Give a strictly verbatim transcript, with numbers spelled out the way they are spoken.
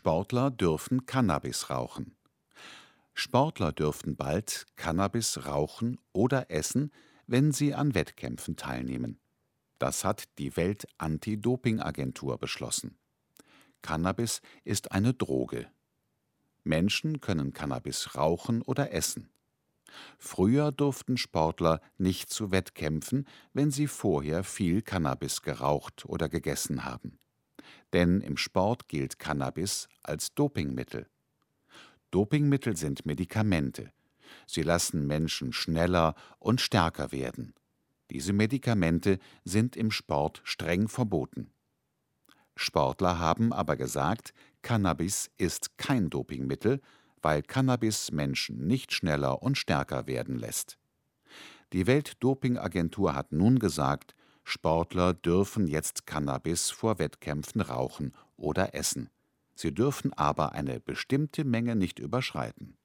Sportler dürfen Cannabis rauchen. Sportler dürften bald Cannabis rauchen oder essen, wenn sie an Wettkämpfen teilnehmen. Das hat die Welt-Anti-Doping-Agentur beschlossen. Cannabis ist eine Droge. Menschen können Cannabis rauchen oder essen. Früher durften Sportler nicht zu Wettkämpfen, wenn sie vorher viel Cannabis geraucht oder gegessen haben. Denn im Sport gilt Cannabis als Dopingmittel. Dopingmittel sind Medikamente. Sie lassen Menschen schneller und stärker werden. Diese Medikamente sind im Sport streng verboten. Sportler haben aber gesagt, Cannabis ist kein Dopingmittel, weil Cannabis Menschen nicht schneller und stärker werden lässt. Die Weltdopingagentur hat nun gesagt, Sportler dürfen jetzt Cannabis vor Wettkämpfen rauchen oder essen. Sie dürfen aber eine bestimmte Menge nicht überschreiten.